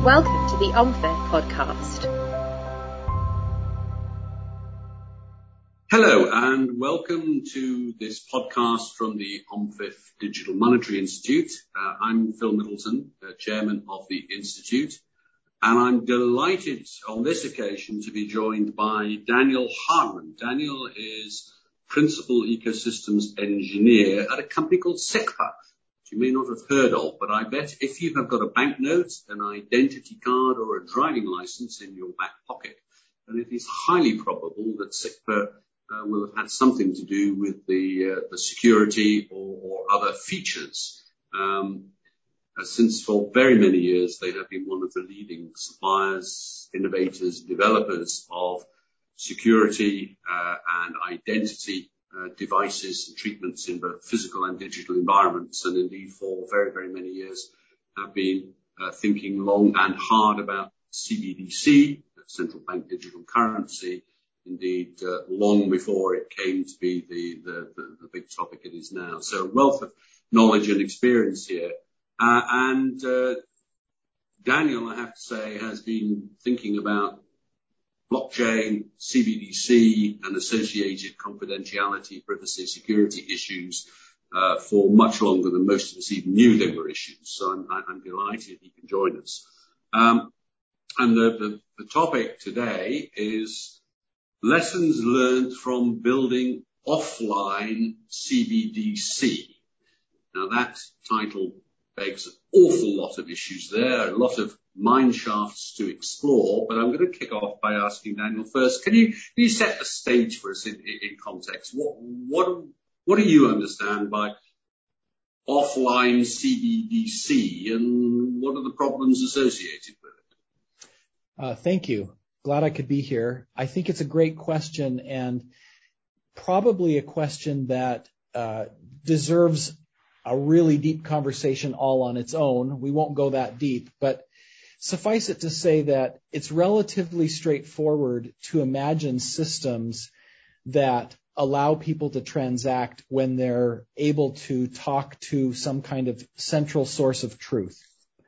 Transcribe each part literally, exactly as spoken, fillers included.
Welcome to the OMFIF podcast. Hello and welcome to this podcast from the OMFIF Digital Monetary Institute. Uh, I'm Phil Middleton, uh, Chairman of the Institute, and I'm delighted on this occasion to be joined by Daniel Hardman. Daniel is Principal Ecosystems Engineer at a company called SECPA, which you may not have heard of, but I bet if you have got a banknote, an identity card or a driving license in your back pocket, then it is highly probable that SECPA Uh, will have had something to do with the uh, the security or, or other features. Um, uh, since for very many years they have been one of the leading suppliers, innovators, developers of security uh, and identity uh, devices and treatments in both physical and digital environments, and indeed for very, very many years have been uh, thinking long and hard about C B D C, central bank digital currency, indeed, uh, long before it came to be the, the, the, the big topic it is now. So a wealth of knowledge and experience here. Uh, and uh, Daniel, I have to say, has been thinking about blockchain, C B D C, and associated confidentiality, privacy, security issues uh, for much longer than most of us even knew they were issues. So I'm, I'm delighted he can join us. Um, and the, the, the topic today is lessons learned from building offline C B D C. Now that title begs an awful lot of issues there, a lot of mine shafts to explore, but I'm going to kick off by asking Daniel first, can you, can you set the stage for us in, in context? What, what, what do you understand by offline C B D C and what are the problems associated with it? Uh, thank you. Glad I could be here. I think it's a great question and probably a question that uh, deserves a really deep conversation all on its own. We won't go that deep, but suffice it to say that it's relatively straightforward to imagine systems that allow people to transact when they're able to talk to some kind of central source of truth.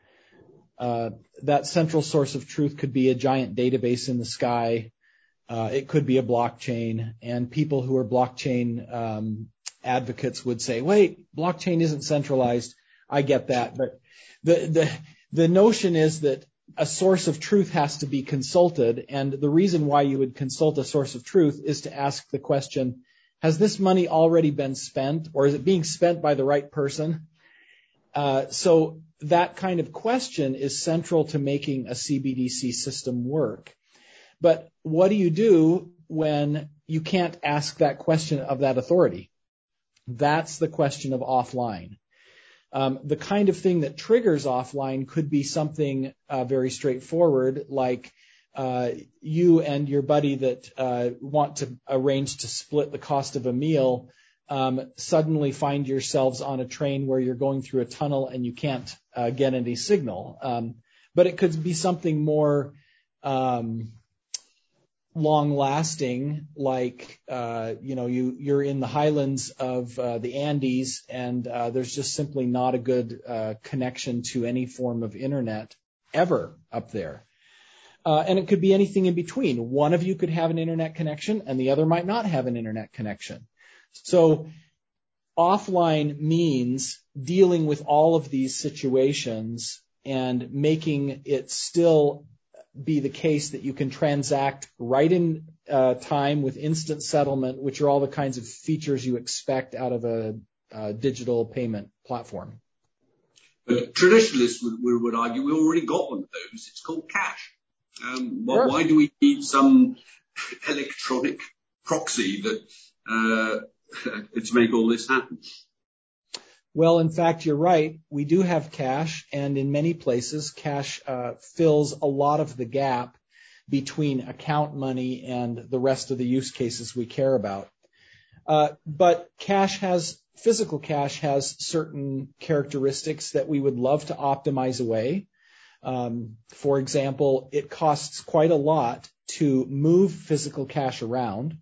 Uh, that central source of truth could be a giant database in the sky. Uh, it could be a blockchain, and people who are blockchain um, advocates would say, wait, blockchain isn't centralized. I get that. But the, the, the notion is that a source of truth has to be consulted. And the reason why you would consult a source of truth is to ask the question, has this money already been spent, or is it being spent by the right person? Uh, so that kind of question is central to making a C B D C system work. But what do you do when you can't ask that question of that authority? That's the question of offline. Um, the kind of thing that triggers offline could be something uh, very straightforward, like uh, you and your buddy that uh, want to arrange to split the cost of a meal Um, suddenly find yourselves on a train where you're going through a tunnel and you can't uh, get any signal. Um, but it could be something more um, long-lasting, like uh, you know, you you're in the highlands of uh, the Andes, and uh, there's just simply not a good uh, connection to any form of internet ever up there. Uh, and it could be anything in between. One of you could have an internet connection, and the other might not have an internet connection. So offline means dealing with all of these situations and making it still be the case that you can transact right in uh, time with instant settlement, which are all the kinds of features you expect out of a, a digital payment platform. But traditionalists would, would argue we already got one of those. It's called cash. Um, well, Sure. Why do we need some electronic proxy that uh, to make all this happen? Well, in fact, you're right. We do have cash, and in many places, cash uh, fills a lot of the gap between account money and the rest of the use cases we care about. Uh, but cash has, physical cash has certain characteristics that we would love to optimize away. Um, for example, it costs quite a lot to move physical cash around.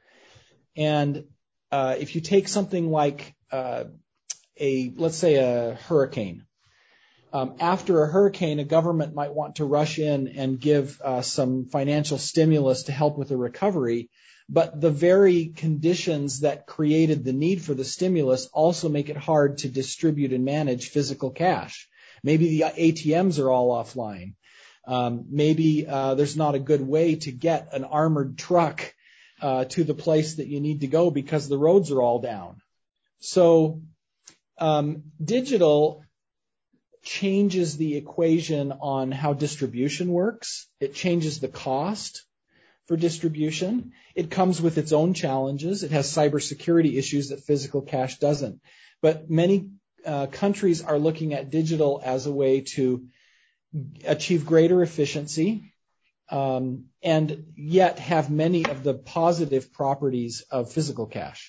And uh, if you take something like uh, a, let's say a hurricane, Um, after a hurricane, a government might want to rush in and give uh, some financial stimulus to help with the recovery, but the very conditions that created the need for the stimulus also make it hard to distribute and manage physical cash. Maybe the A T Ms are all offline. Um, maybe uh, there's not a good way to get an armored truck uh, to the place that you need to go because the roads are all down. So um, digital changes the equation on how distribution works. It changes the cost for distribution. It comes with its own challenges. It has cybersecurity issues that physical cash doesn't. But many uh, countries are looking at digital as a way to achieve greater efficiency um, and yet have many of the positive properties of physical cash.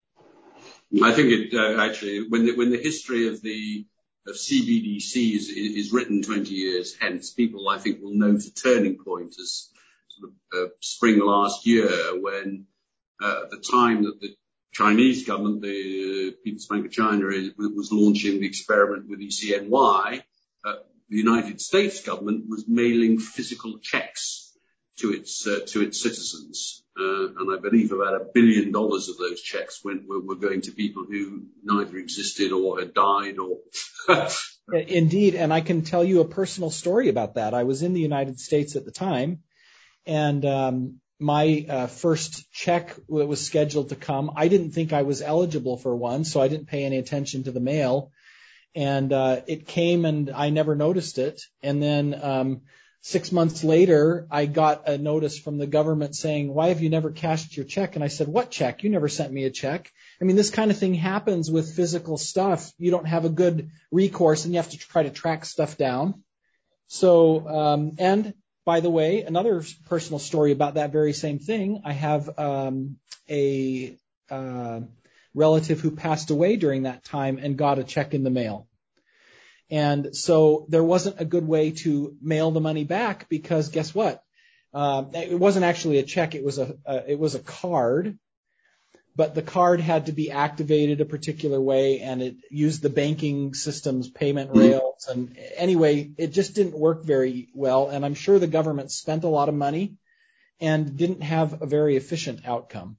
I think it uh, actually, when the, when the history of the of C B D C is, is written twenty years hence, people I think will note a turning point as sort of uh, spring last year when uh, at the time that the Chinese government, the uh, People's Bank of China, was launching the experiment with E C N Y, uh, the United States government was mailing physical checks to its uh, to its citizens, uh, and I believe about a billion dollars of those checks went were, were going to people who neither existed or had died. Or Indeed, and I can tell you a personal story about that. I was in the United States at the time, and um, my uh, first check that was scheduled to come, I didn't think I was eligible for one, so I didn't pay any attention to the mail. And uh, it came, and I never noticed it. And then um, six months later, I got a notice from the government saying, "Why have you never cashed your check?" And I said, "What check? You never sent me a check." I mean, this kind of thing happens with physical stuff. You don't have a good recourse, and you have to try to track stuff down. So, um, and by the way, another personal story about that very same thing. I have um, a uh, relative who passed away during that time and got a check in the mail. And so there wasn't a good way to mail the money back because guess what? Uh, it wasn't actually a check. It was a, uh, it was a card, but the card had to be activated a particular way and it used the banking system's payment rails. And anyway, it just didn't work very well. And I'm sure the government spent a lot of money and didn't have a very efficient outcome.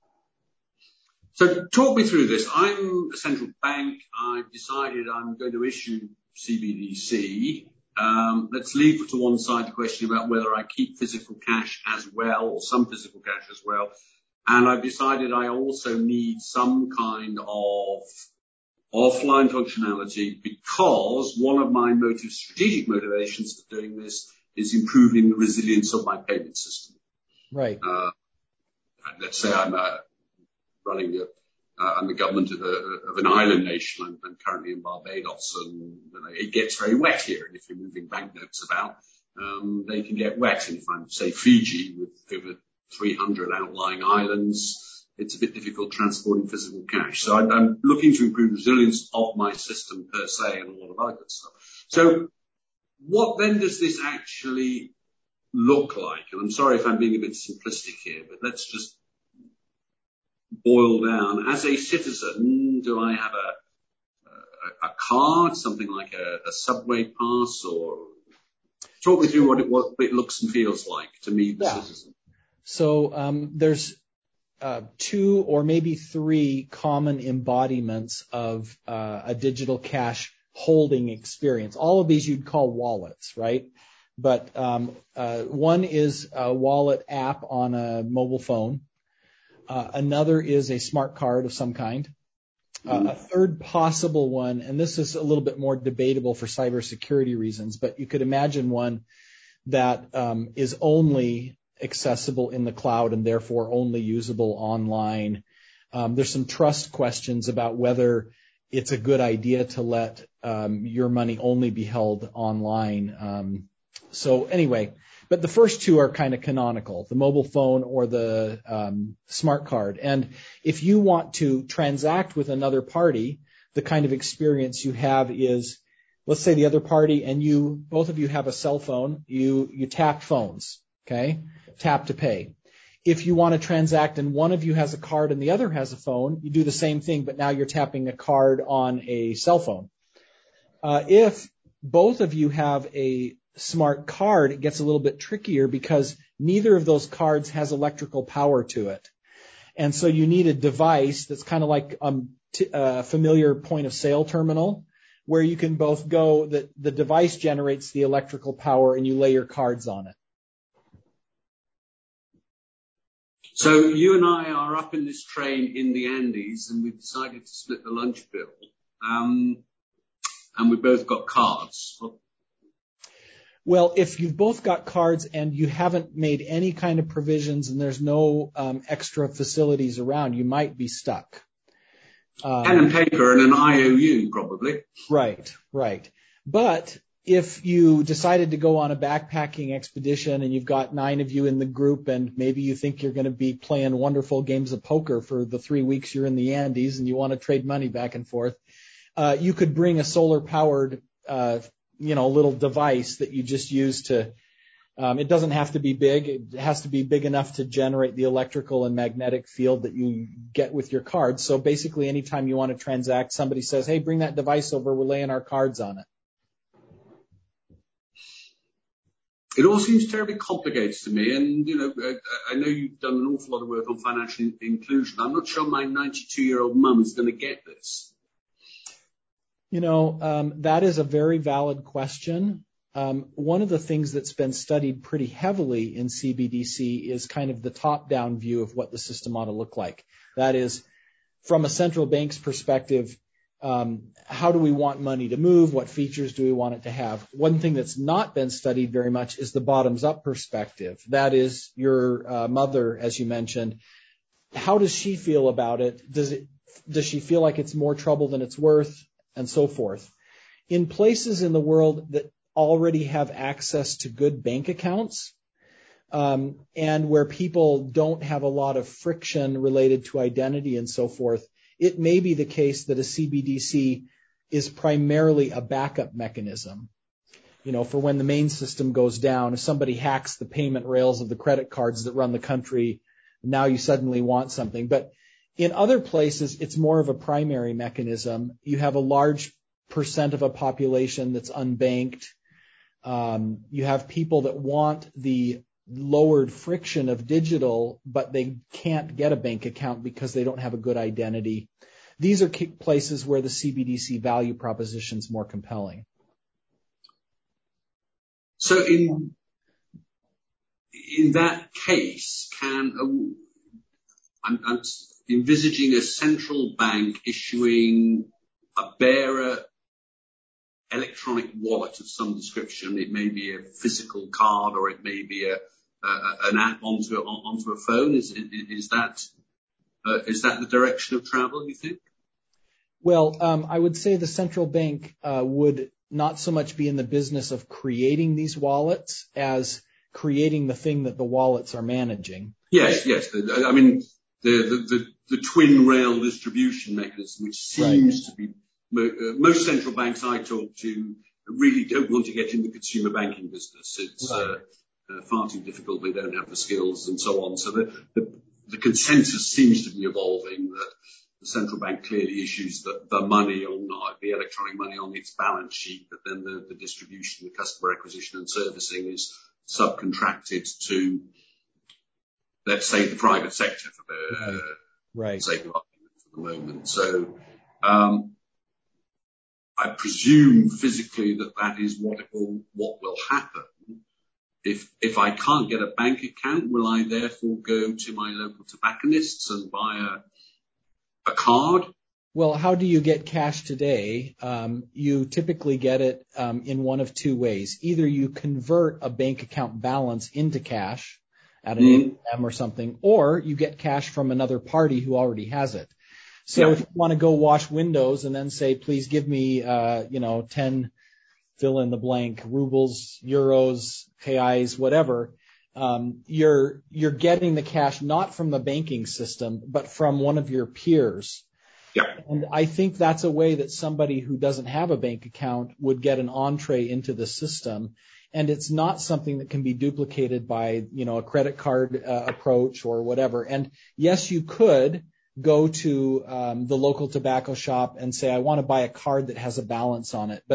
So talk me through this. I'm a central bank. I've decided I'm going to issue C B D C. Um, let's leave to one side the question about whether I keep physical cash as well or some physical cash as well. And I've decided I also need some kind of offline functionality because one of my motive, strategic motivations for doing this is improving the resilience of my payment system. Right. Uh, let's say I'm a running a, uh, I'm the government of, a, of an island nation. I'm, I'm currently in Barbados, and you know, it gets very wet here. And if you're moving banknotes about, um, they can get wet. And if I'm, say, Fiji with over three hundred outlying islands, it's a bit difficult transporting physical cash. So I'm, I'm looking to improve resilience of my system per se and a lot of other good stuff. So what then does this actually look like? And I'm sorry if I'm being a bit simplistic here, but let's just boil down. As a citizen, do I have a, a, a card, something like a, a subway pass, or talk me through what it, what it looks and feels like to me, the yeah. citizen? So um, there's uh, two or maybe three common embodiments of uh, a digital cash holding experience. All of these you'd call wallets, right? But um, uh, one is a wallet app on a mobile phone. Uh, another is a smart card of some kind. Uh, a third possible one, and this is a little bit more debatable for cybersecurity reasons, but you could imagine one that um, is only accessible in the cloud and therefore only usable online. Um, there's some trust questions about whether it's a good idea to let um, your money only be held online. Um, so anyway, but the first two are kind of canonical, the mobile phone or the um, smart card. And if you want to transact with another party, the kind of experience you have is, let's say the other party and you, both of you have a cell phone, you, you tap phones, okay? Tap to pay. If you want to transact and one of you has a card and the other has a phone, you do the same thing, but now you're tapping a card on a cell phone. Uh, if both of you have a smart card, it gets a little bit trickier because neither of those cards has electrical power to it. And so you need a device that's kind of like um, t- a familiar point of sale terminal where you can both go, that the device generates the electrical power and you lay your cards on it. So you and I are up in this train in the Andes, and we've decided to split the lunch bill. Um, and we've both got cards. Well, if you've both got cards and you haven't made any kind of provisions and there's no um, extra facilities around, you might be stuck. Um, Pen and paper and an I O U, probably. Right, right. But if you decided to go on a backpacking expedition and you've got nine of you in the group and maybe you think you're going to be playing wonderful games of poker for the three weeks you're in the Andes and you want to trade money back and forth, uh, you could bring a solar-powered, uh, you know, little device that you just use to, um, it doesn't have to be big. It has to be big enough to generate the electrical and magnetic field that you get with your cards. So basically, anytime you want to transact, somebody says, hey, bring that device over. We're laying our cards on it. It all seems terribly complicated to me. And, you know, I know you've done an awful lot of work on financial inclusion. I'm not sure my ninety-two-year-old mum is going to get this. You know, um, that is a very valid question. Um, one of the things that's been studied pretty heavily in C B D C is kind of the top-down view of what the system ought to look like. That is, from a central bank's perspective, um, how do we want money to move? What features do we want it to have? One thing that's not been studied very much is the bottoms-up perspective. That is, your uh, mother, as you mentioned, how does she feel about it? Does it, does she feel like it's more trouble than it's worth? And so forth. In places in the world that already have access to good bank accounts, um, and where people don't have a lot of friction related to identity and so forth, it may be the case that a C B D C is primarily a backup mechanism. You know, for when the main system goes down, if somebody hacks the payment rails of the credit cards that run the country, now you suddenly want something. But in other places, it's more of a primary mechanism. You have a large percent of a population that's unbanked. Um, you have people that want the lowered friction of digital, but they can't get a bank account because they don't have a good identity. These are places where the C B D C value proposition is more compelling. So in in that case, can a, I'm, I'm envisaging a central bank issuing a bearer electronic wallet of some description. It may be a physical card, or it may be a, a an app onto a, onto a phone. Is is that uh, is that the direction of travel, you think? Well, um, I would say the central bank uh, would not so much be in the business of creating these wallets as creating the thing that the wallets are managing. Yes, yes. I mean, the the the, the twin rail distribution mechanism, which seems right. to be uh, most central banks I talk to really don't want to get in the consumer banking business. It's right. uh, uh, far too difficult. They don't have the skills and so on. So the, the the consensus seems to be evolving that the central bank clearly issues the, the money on uh, the electronic money on its balance sheet, but then the, the distribution, the customer acquisition and servicing is subcontracted to, let's say, the private sector for the uh, right. sake of argument for the moment. So um, I presume physically that that is what it will, what will happen. If if I can't get a bank account, will I therefore go to my local tobacconists and buy a a card? Well, how do you get cash today? Um, you typically get it um, in one of two ways. Either you convert a bank account balance into cash at an mm. A T M or something, or you get cash from another party who already has it. So yeah. If you want to go wash windows and then say, please give me, uh, you know, ten, fill in the blank, rubles, euros, reais, whatever, um, you're you're getting the cash not from the banking system, but from one of your peers. Yeah. And I think that's a way that somebody who doesn't have a bank account would get an entree into the system. And it's not something that can be duplicated by, you know, a credit card uh, approach or whatever. And yes, you could go to um, the local tobacco shop and say, I want to buy a card that has a balance on it. But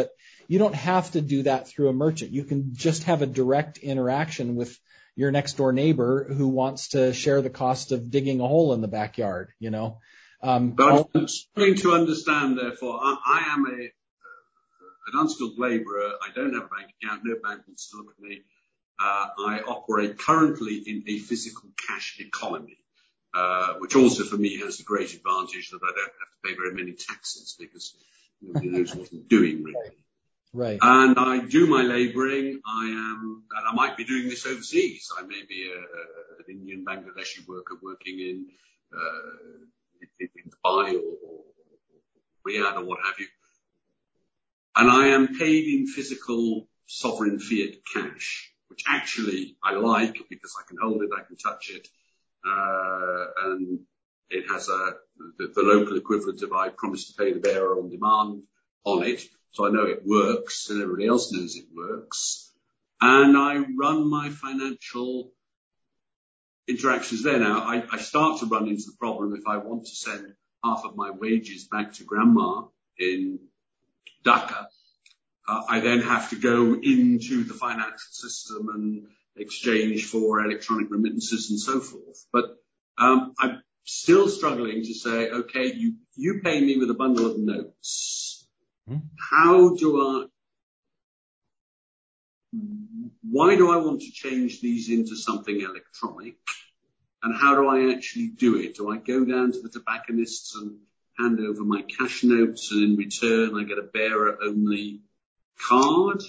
you don't have to do that through a merchant. You can just have a direct interaction with your next door neighbor who wants to share the cost of digging a hole in the backyard, you know. Um, but I'm struggling to understand, therefore, I, I am a, an unskilled labourer. I don't have a bank account. No bank wants to look at me. Uh, I operate currently in a physical cash economy, uh, which also for me has the great advantage that I don't have to pay very many taxes because nobody knows what I'm doing really. Right. And I do my labouring. I am, and I might be doing this overseas. I may be a, a, an Indian Bangladeshi worker working in, uh, in, in Dubai or, or Riyadh or what have you. And I am paid in physical sovereign fiat cash, which actually I like because I can hold it, I can touch it, uh, and it has a the, the local equivalent of I promise to pay the bearer on demand on it. So I know it works and everybody else knows it works. And I run my financial interactions there. Now, I, I start to run into the problem if I want to send half of my wages back to grandma in Dhaka. Uh, I then have to go into the financial system and exchange for electronic remittances and so forth. But um, I'm still struggling to say, okay, you, you pay me with a bundle of notes. How do I, why do I want to change these into something electronic? And how do I actually do it? Do I go down to the tobacconists and hand over my cash notes and in return I get a bearer-only card?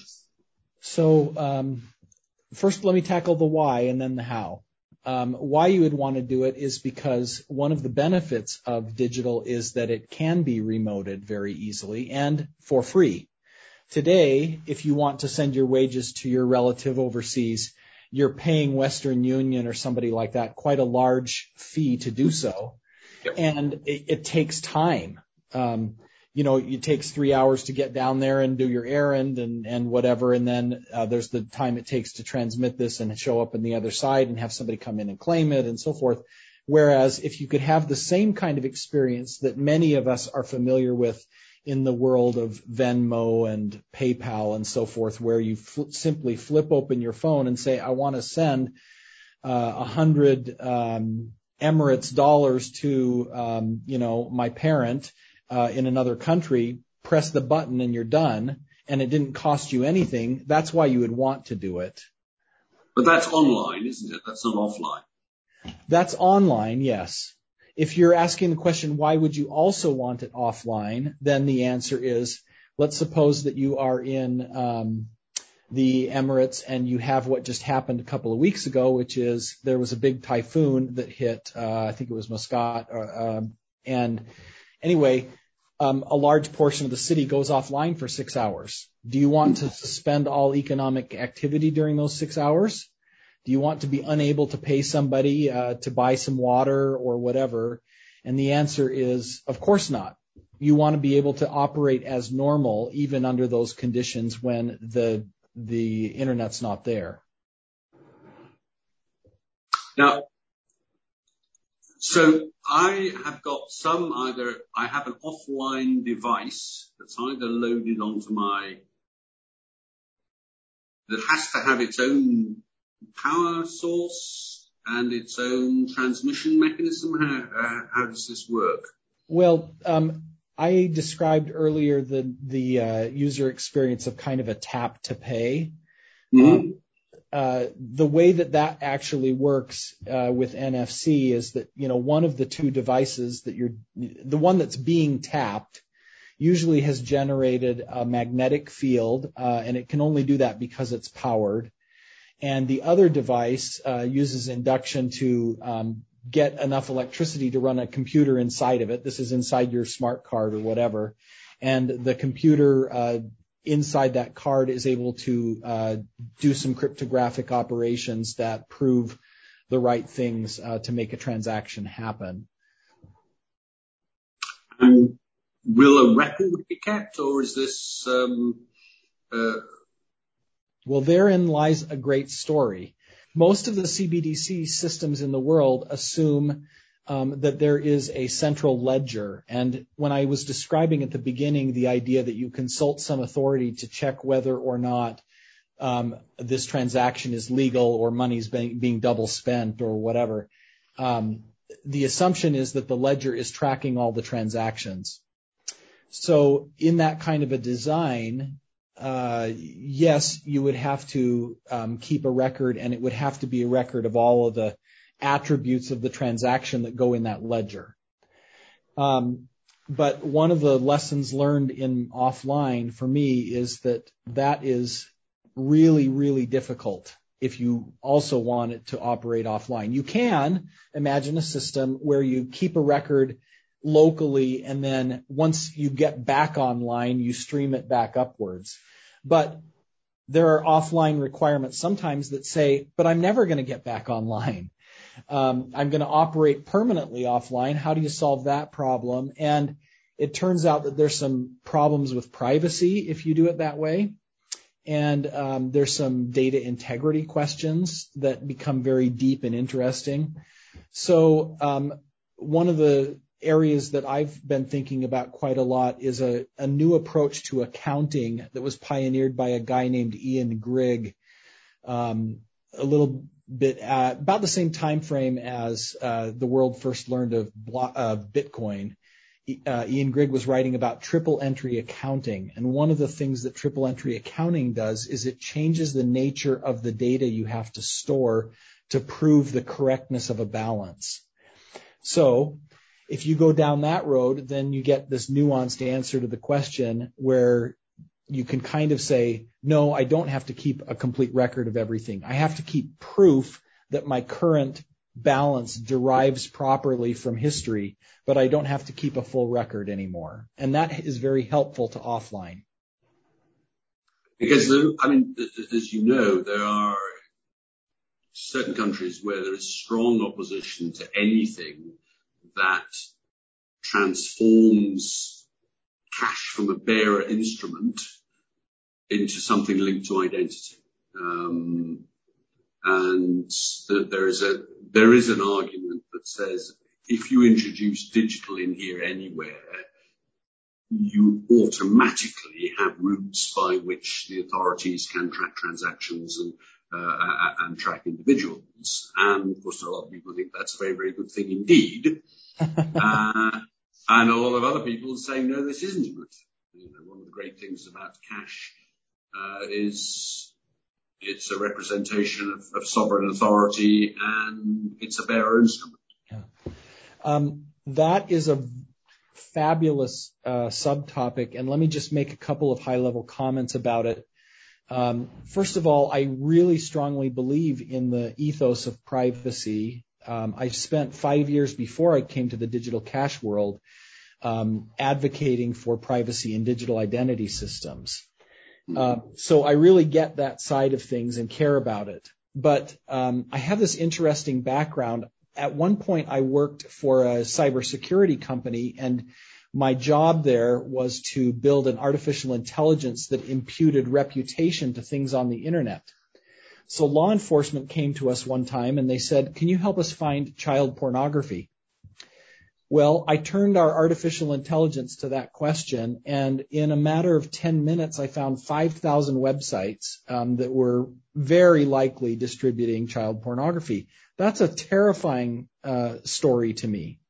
So um, first let me tackle the why and then the how. Um, why you would want to do it is because one of the benefits of digital is that it can be remoted very easily and for free. Today, if you want to send your wages to your relative overseas, you're paying Western Union or somebody like that quite a large fee to do so. Yep. And it, it takes time. Um, you know, it takes three hours to get down there and do your errand and, and whatever. And then uh, there's the time it takes to transmit this and show up on the other side and have somebody come in and claim it and so forth. Whereas if you could have the same kind of experience that many of us are familiar with in the world of Venmo and PayPal and so forth, where you fl- simply flip open your phone and say, I want to send a uh, hundred um, Emirates dollars to, um, you know, my parent Uh, in another country, press the button and you're done, and it didn't cost you anything. That's why you would want to do it. But that's online, isn't it? That's not offline. That's online, yes. If you're asking the question, why would you also want it offline, then the answer is, let's suppose that you are in um, the Emirates and you have what just happened a couple of weeks ago, which is there was a big typhoon that hit, uh, I think it was Muscat, uh, um, and anyway, um, a large portion of the city goes offline for six hours. Do you want to suspend all economic activity during those six hours? Do you want to be unable to pay somebody uh, to buy some water or whatever? And the answer is, of course not. You want to be able to operate as normal even under those conditions when the the internet's not there. Now, so I have got some either, I have an offline device that's either loaded onto my, that has to have its own power source and its own transmission mechanism. How, uh, how does this work? Well, um, I described earlier the, the uh, user experience of kind of a tap to pay. Mm-hmm. Um, Uh, the way that that actually works uh, with N F C is that, you know, one of the two devices that you're, the one that's being tapped usually has generated a magnetic field, uh, and it can only do that because it's powered. And the other device uh, uses induction to um, get enough electricity to run a computer inside of it. This is inside your smart card or whatever. And the computer uh, inside that card is able to uh, do some cryptographic operations that prove the right things uh, to make a transaction happen. And will a record be kept, or is this... Um, uh... Well, therein lies a great story. Most of the C B D C systems in the world assume um, that there is a central ledger. And when I was describing at the beginning the idea that you consult some authority to check whether or not um, this transaction is legal or money's being, being double spent or whatever, um, the assumption is that the ledger is tracking all the transactions. So in that kind of a design, uh, yes, you would have to um, keep a record, and it would have to be a record of all of the attributes of the transaction that go in that ledger. Um, but one of the lessons learned in offline for me is that that is really, really difficult if you also want it to operate offline. You can imagine a system where you keep a record locally, and then once you get back online, you stream it back upwards. But there are offline requirements sometimes that say, but I'm never going to get back online. Um, I'm going to operate permanently offline. How do you solve that problem? And it turns out that there's some problems with privacy if you do it that way. And um, there's some data integrity questions that become very deep and interesting. So um, one of the areas that I've been thinking about quite a lot is a, a new approach to accounting that was pioneered by a guy named Ian Grigg, um, a little bit at about the same time frame as uh, the world first learned of blo- uh, Bitcoin. Uh, Ian Grigg was writing about triple entry accounting, and one of the things that triple entry accounting does is it changes the nature of the data you have to store to prove the correctness of a balance. So if you go down that road, then you get this nuanced answer to the question where you can kind of say, no, I don't have to keep a complete record of everything. I have to keep proof that my current balance derives properly from history, but I don't have to keep a full record anymore. And that is very helpful to offline. Because, I mean, as you know, there are certain countries where there is strong opposition to anything that transforms cash from a bearer instrument into something linked to identity. Um, and th- there is a there is an argument that says if you introduce digital in here anywhere, you automatically have routes by which the authorities can track transactions and uh, and track individuals. And of course, a lot of people think that's a very, very good thing indeed. uh, and a lot of other people say, no, this isn't good. You know, one of the great things about cash uh, is it's a representation of, of sovereign authority, and it's a bearer instrument. Yeah. Um, that is a fabulous uh, subtopic, and let me just make a couple of high-level comments about it. Um, first of all, I really strongly believe in the ethos of privacy. Um, I spent five years before I came to the digital cash world um, advocating for privacy in digital identity systems. Uh, so I really get that side of things and care about it. But um, I have this interesting background. At one point, I worked for a cybersecurity company, and my job there was to build an artificial intelligence that imputed reputation to things on the internet. So law enforcement came to us one time, and they said, can you help us find child pornography? Well, I turned our artificial intelligence to that question, and in a matter of ten minutes, I found five thousand websites um, that were very likely distributing child pornography. That's a terrifying uh, story to me.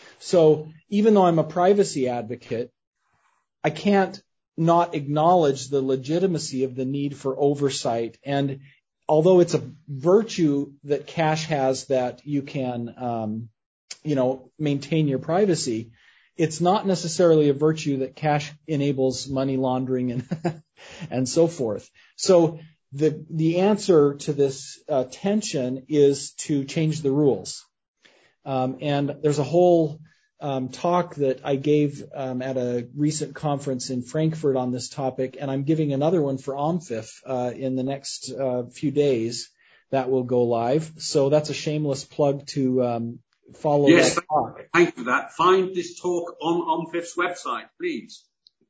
So even though I'm a privacy advocate, I can't not acknowledge the legitimacy of the need for oversight. And although it's a virtue that cash has that you can um, you know, maintain your privacy, it's not necessarily a virtue that cash enables money laundering and and so forth. So the the answer to this uh, tension is to change the rules. Um, and there's a whole um, talk that I gave um, at a recent conference in Frankfurt on this topic, and I'm giving another one for OMFIF uh, in the next uh, few days. That will go live. So that's a shameless plug to um, follow yes, that talk. Thank you for that. Find this talk on OMFIF's website, please.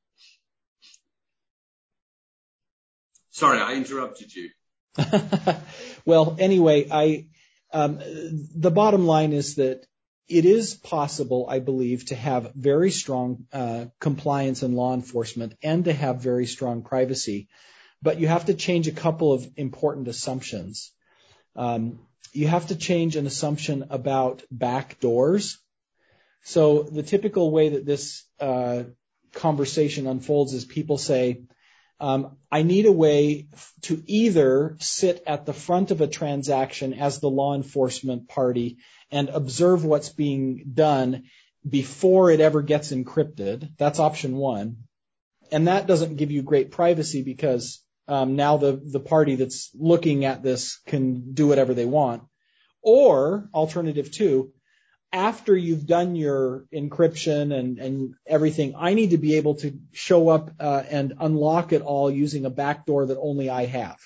Sorry, I interrupted you. Well, anyway, I um, the bottom line is that it is possible, I believe, to have very strong uh, compliance in law enforcement and to have very strong privacy, but you have to change a couple of important assumptions. Um, you have to change an assumption about back doors. So the typical way that this uh, conversation unfolds is people say, um, I need a way to either sit at the front of a transaction as the law enforcement party and observe what's being done before it ever gets encrypted. That's option one. And that doesn't give you great privacy because um, now the, the party that's looking at this can do whatever they want. Or alternative two, after you've done your encryption and, and everything, I need to be able to show up uh, and unlock it all using a backdoor that only I have.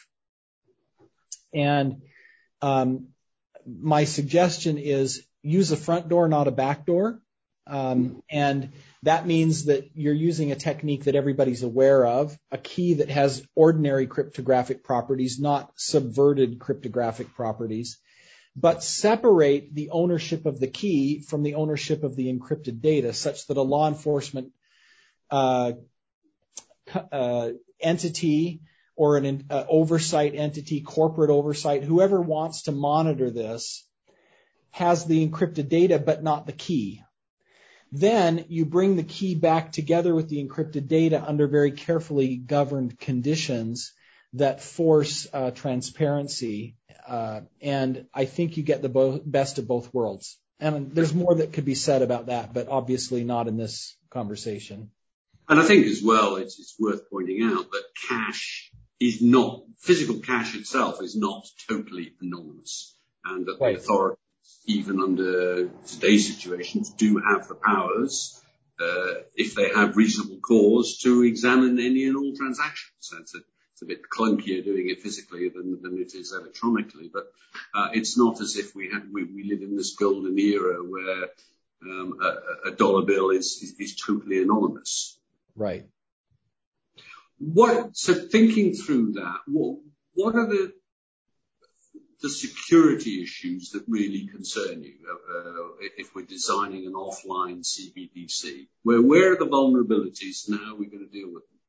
And um, my suggestion is use a front door, not a back door. Um, and that means that you're using a technique that everybody's aware of, a key that has ordinary cryptographic properties, not subverted cryptographic properties. But separate the ownership of the key from the ownership of the encrypted data such that a law enforcement uh, uh, entity or an uh, oversight entity, corporate oversight, whoever wants to monitor this, has the encrypted data but not the key. Then you bring the key back together with the encrypted data under very carefully governed conditions that force uh, transparency. Uh, and I think you get the bo- best of both worlds. And there's more that could be said about that, but obviously not in this conversation. And I think as well, it's, it's worth pointing out that cash is not, physical cash itself is not totally anonymous. And that right. The authorities, even under today's situations, do have the powers, uh, if they have reasonable cause, to examine any and all transactions. So it's a, It's a bit clunkier doing it physically than, than it is electronically, but uh, it's not as if we have we, we live in this golden era where um, a, a dollar bill is, is is totally anonymous. Right. What? So thinking through that, what what are the the security issues that really concern you uh, if we're designing an offline C B D C? Where where are the vulnerabilities, and how are we going to deal with them?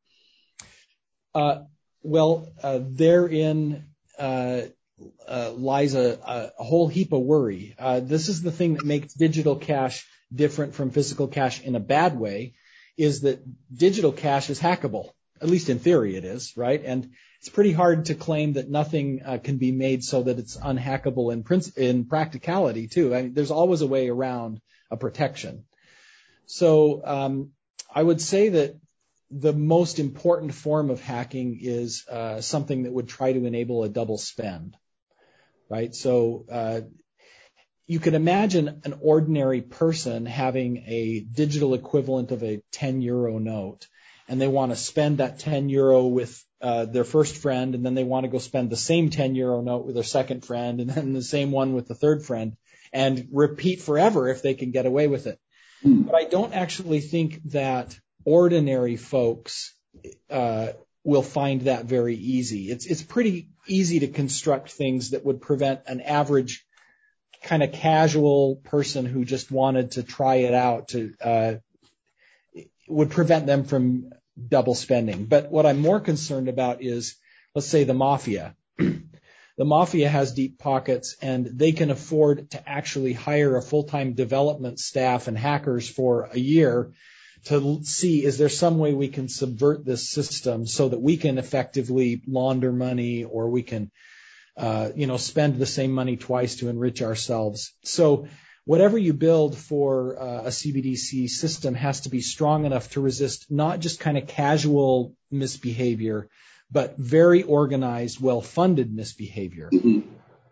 Uh, Well, uh, therein uh, uh, lies a, a whole heap of worry. Uh, this is the thing that makes digital cash different from physical cash in a bad way, is that digital cash is hackable. At least in theory it is, right? And it's pretty hard to claim that nothing uh, can be made so that it's unhackable in, princ- in practicality, too. I mean, there's always a way around a protection. So um, I would say that the most important form of hacking is uh, something that would try to enable a double spend, right? So uh, you can imagine an ordinary person having a digital equivalent of a ten euro note, and they want to spend that ten euro with uh, their first friend, and then they want to go spend the same ten euro note with their second friend, and then the same one with the third friend, and repeat forever if they can get away with it. Mm. But I don't actually think that ordinary folks uh, will find that very easy. It's it's pretty easy to construct things that would prevent an average kind of casual person who just wanted to try it out to uh, would prevent them from double spending. But what I'm more concerned about is, let's say, the mafia. The mafia has deep pockets, and they can afford to actually hire a full-time development staff and hackers for a year to see, is there some way we can subvert this system so that we can effectively launder money, or we can, uh, you know, spend the same money twice to enrich ourselves. So whatever you build for uh, a C B D C system has to be strong enough to resist not just kind of casual misbehavior, but very organized, well-funded misbehavior. Mm-hmm.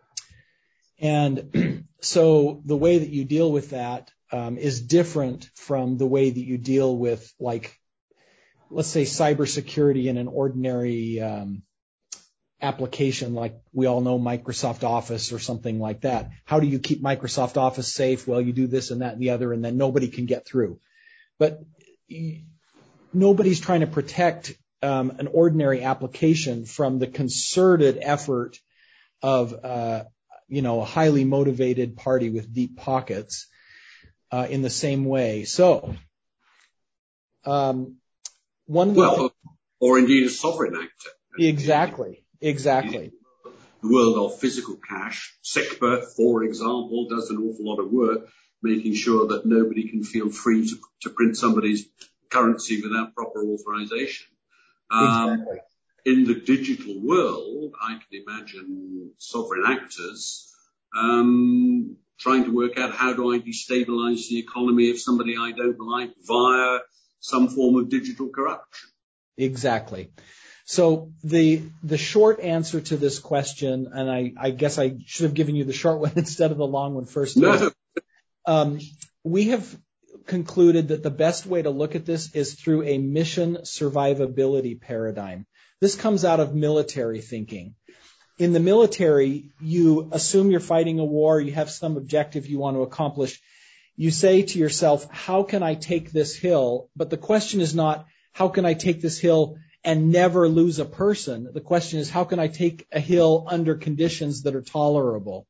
And so the way that you deal with that Um, is different from the way that you deal with, like, let's say, cybersecurity in an ordinary um, application, like we all know Microsoft Office or something like that. How do you keep Microsoft Office safe? Well, you do this and that and the other, and then nobody can get through. But y- nobody's trying to protect um, an ordinary application from the concerted effort of, uh, you know, a highly motivated party with deep pockets. uh, in the same way. So, um, one well, thing, or indeed a sovereign actor. Exactly, exactly. The world of physical cash, SecBert, for example, does an awful lot of work making sure that nobody can feel free to, to print somebody's currency without proper authorization. Um, Exactly. In the digital world, I can imagine sovereign actors um, trying to work out how do I destabilize the economy of somebody I don't like via some form of digital corruption. Exactly. So the the short answer to this question, and I, I guess I should have given you the short one instead of the long one first. No. Um, we have concluded that the best way to look at this is through a mission survivability paradigm. This comes out of military thinking. In the military, you assume you're fighting a war, you have some objective you want to accomplish. You say to yourself, how can I take this hill? But the question is not, how can I take this hill and never lose a person? The question is, how can I take a hill under conditions that are tolerable?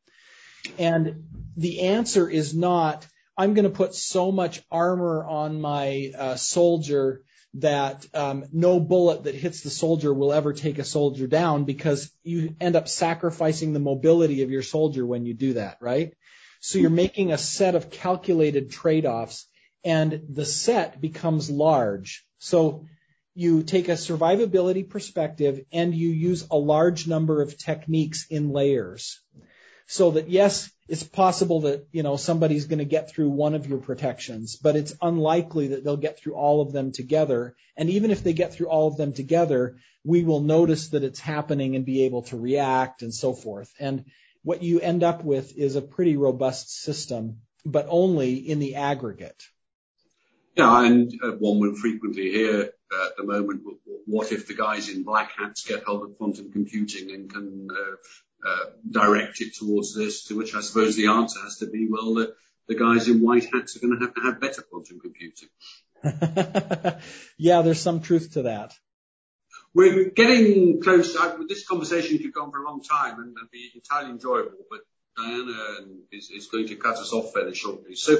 And the answer is not, I'm going to put so much armor on my uh, soldier that um, no bullet that hits the soldier will ever take a soldier down, because you end up sacrificing the mobility of your soldier when you do that, right? So you're making a set of calculated trade-offs, and the set becomes large. So you take a survivability perspective and you use a large number of techniques in layers. So that, yes, it's possible that, you know, somebody's going to get through one of your protections, but it's unlikely that they'll get through all of them together. And even if they get through all of them together, we will notice that it's happening and be able to react and so forth. And what you end up with is a pretty robust system, but only in the aggregate. Yeah, and uh, one will frequently hear uh, at the moment, what if the guys in black hats get hold of quantum computing and can uh, uh, direct it towards this, to which I suppose the answer has to be, well, the, the guys in white hats are going to have to have better quantum computing. Yeah, there's some truth to that. We're getting close. I, this conversation could go on for a long time and, and be entirely enjoyable, but Diana is, is going to cut us off fairly shortly. So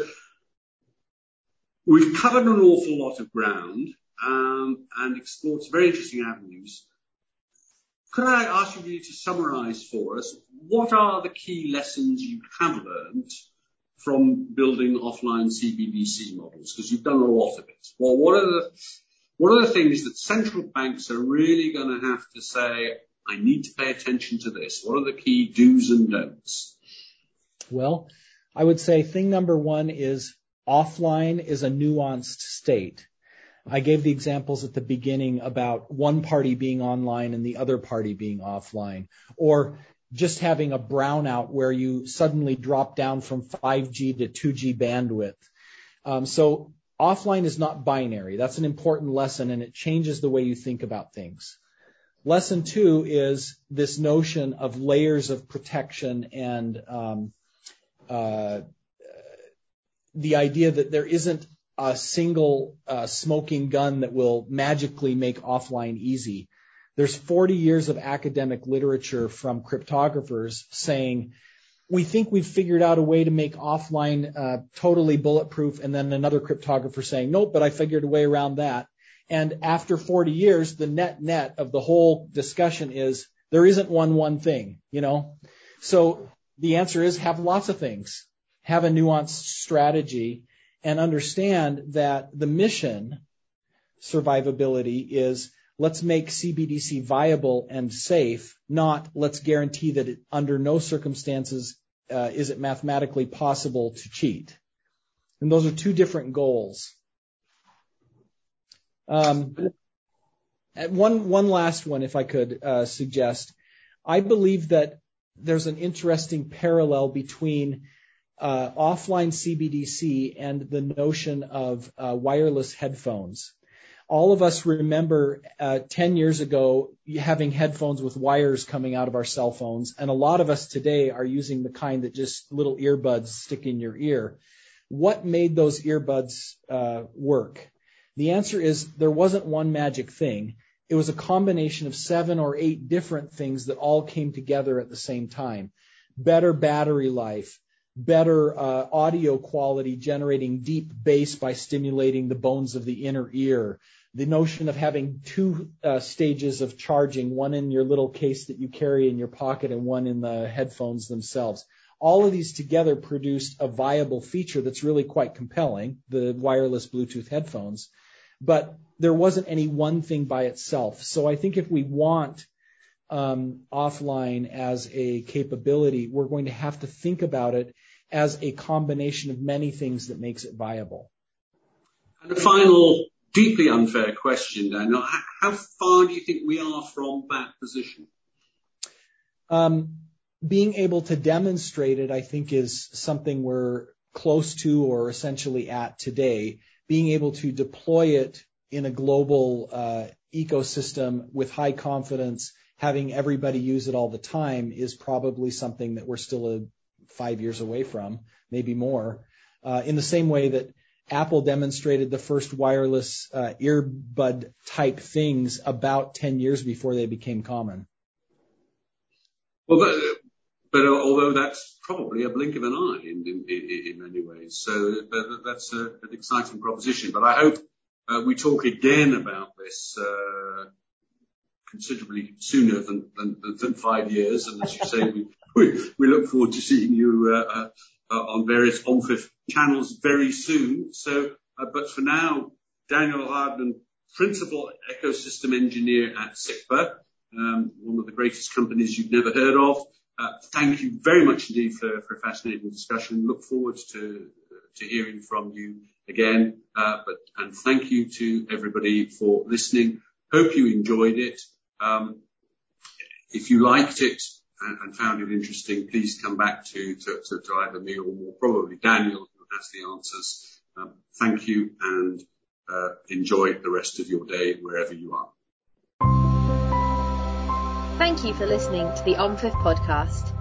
we've covered an awful lot of ground um, and explored some very interesting avenues. Could I ask you really to summarize for us, what are the key lessons you have learned from building offline C B D C models? Because you've done a lot of it. Well, what are the what are the things that central banks are really going to have to say, I need to pay attention to this? What are the key do's and don'ts? Well, I would say thing number one is offline is a nuanced state. I gave the examples at the beginning about one party being online and the other party being offline, or just having a brownout where you suddenly drop down from five G to two G bandwidth. Um, so offline is not binary. That's an important lesson, and it changes the way you think about things. Lesson two is this notion of layers of protection and um, uh, the idea that there isn't a single uh, smoking gun that will magically make offline easy. There's forty years of academic literature from cryptographers saying, we think we've figured out a way to make offline uh, totally bulletproof, and then another cryptographer saying, nope, but I figured a way around that. And after forty years, the net net of the whole discussion is there isn't one one thing, you know. So the answer is have lots of things, have a nuanced strategy, and understand that the mission survivability is let's make C B D C viable and safe, not let's guarantee that it, under no circumstances uh, is it mathematically possible to cheat. And those are two different goals. Um, one, one last one, if I could uh, suggest. I believe that there's an interesting parallel between Uh, offline C B D C and the notion of uh, wireless headphones. All of us remember uh, ten years ago having headphones with wires coming out of our cell phones, and a lot of us today are using the kind that just little earbuds stick in your ear. What made those earbuds uh, work? The answer is there wasn't one magic thing. It was a combination of seven or eight different things that all came together at the same time. Better battery life, better uh, audio quality, generating deep bass by stimulating the bones of the inner ear. The notion of having two uh, stages of charging, one in your little case that you carry in your pocket and one in the headphones themselves. All of these together produced a viable feature that's really quite compelling, the wireless Bluetooth headphones. But there wasn't any one thing by itself. So I think if we want um, offline as a capability, we're going to have to think about it as a combination of many things that makes it viable. And the final deeply unfair question, Daniel, how far do you think we are from that position? Um, being able to demonstrate it, I think, is something we're close to or essentially at today. Being able to deploy it in a global uh, ecosystem with high confidence, having everybody use it all the time, is probably something that we're still a, five years away from, maybe more. Uh, in the same way that Apple demonstrated the first wireless uh, earbud type things about ten years before they became common. Well, but, but although that's probably a blink of an eye in, in, in many ways, so but that's a, an exciting proposition. But I hope uh, we talk again about this uh, considerably sooner than, than, than five years. And as you say, we, we, we look forward to seeing you uh, uh, Uh, on various OMFIF channels very soon. So, uh, but for now, Daniel Hardman, Principal Ecosystem Engineer at SICPA, um, one of the greatest companies you've never heard of. Uh, thank you very much indeed for, for a fascinating discussion. Look forward to to hearing from you again. Uh, but and thank you to everybody for listening. Hope you enjoyed it. Um, if you liked it and found it interesting, please come back to, to, to, to either me or more probably Daniel, who has the answers. Um, thank you, and uh, enjoy the rest of your day wherever you are. Thank you for listening to the OMFIF podcast.